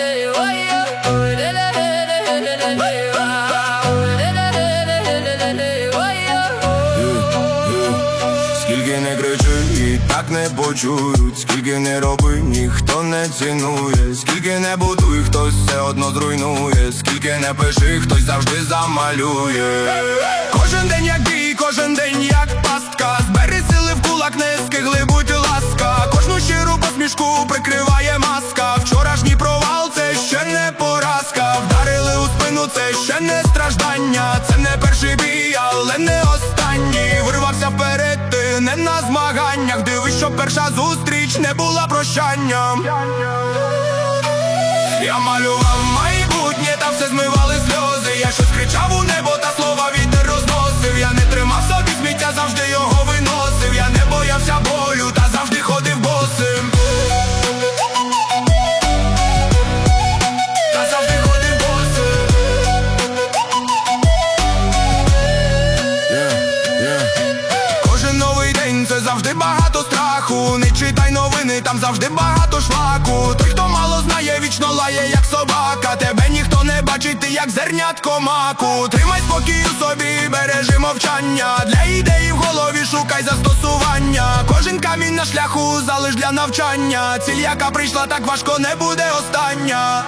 Скільки не кричи, і так не почують. Скільки не роби, ніхто не цінує. Скільки не будуй, хтось все одно зруйнує. Скільки не пиши, хтось завжди замалює. Кожен день як бій, кожен день як пастка. Збери сили в кулак, не скигли, будь ласка. Кожну щиру посмішку прикриває маска. Вчорашній провал – це ще не поразка. Вдарили у спину – це ще не страждання. Це не перший бій, але не останній. Вирвався вперед, ти не на змаганнях. Дивись, що перша зустріч не була прощанням. Я малював майбутнє, та все змивали сльози. Я щось кричав у небо, та слова вітер розносив. Я не тримав собі сміття, завжди його виносив. Я не боявся болю, та завжди ходив босим. Та завжди ходив босим. Кожен новий день – це завжди багато страху. Не читай новини, там завжди багато шлаку. Той, хто мало знає, вічно лає, як собака. Тебе ніхто не бачить, ти як зернятко маку. Тримай спокій у собі, бережи мовчання. Для ідеї в голові шукай застосування. Кожен камінь на шляху залиш для навчання. Ціль, яка прийшла так важко, не буде остання.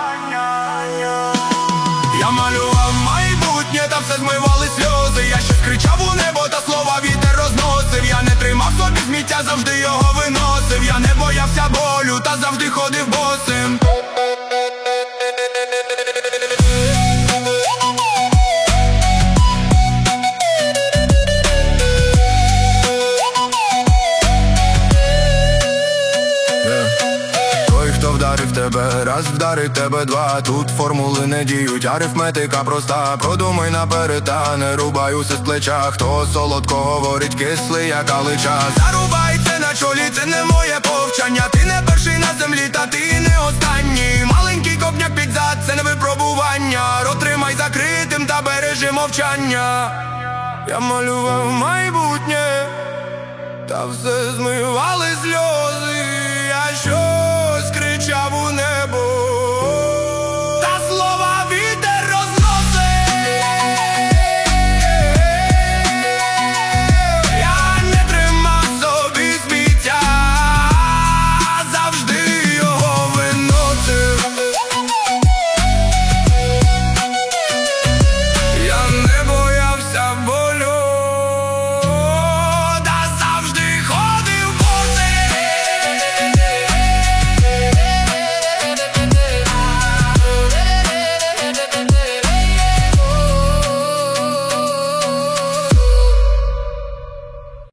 Я малював майбутнє, та все змивали сльози. Я щось кричав у небо, та слова вітер розносив. Я не тримав собі сміття, завжди його виносив. Я не боявся болю, та завжди ходив босим. Вдарив тебе раз, вдарив тебе два. Тут формули не діють, арифметика проста. Продумай наперед, та не рубай усе з плеча. Хто солодко говорить, кислий, як алича. Зарубай це на чолі, це не моє повчання. Ти не перший на землі, та ти не останній. Маленький копняк під зад, це не випробування. Рот тримай закритим, та бережи мовчання. Я малював майбутнє, та все змивали сльози.